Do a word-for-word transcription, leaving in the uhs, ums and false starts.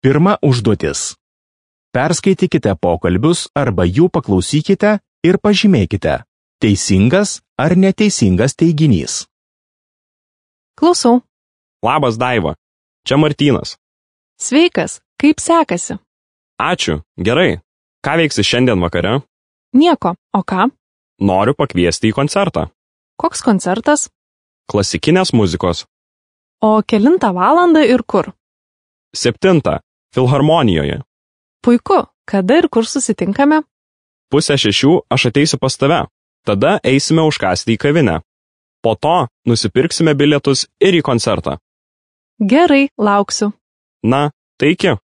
Pirma užduotis. Perskaitykite pokalbius arba jų paklausykite ir pažymėkite, teisingas ar neteisingas teiginys. Klausau. Labas, Daiva. Čia Martynas. Sveikas, kaip sekasi? Ačiū, gerai. Ką veiksi šiandien vakare? Nieko, o ką? Noriu pakviesti į koncertą. Koks koncertas? Klasikinės muzikos. O kelintą valandą ir kur? Septintą. Filharmonijoje. Puiku, kada ir kur susitinkame? Pusę šešių aš ateisiu pas tave. Tada eisime užkąsti į kavinę. Po to nusipirksime bilietus ir į koncertą. Gerai, lauksiu. Na, tai iki.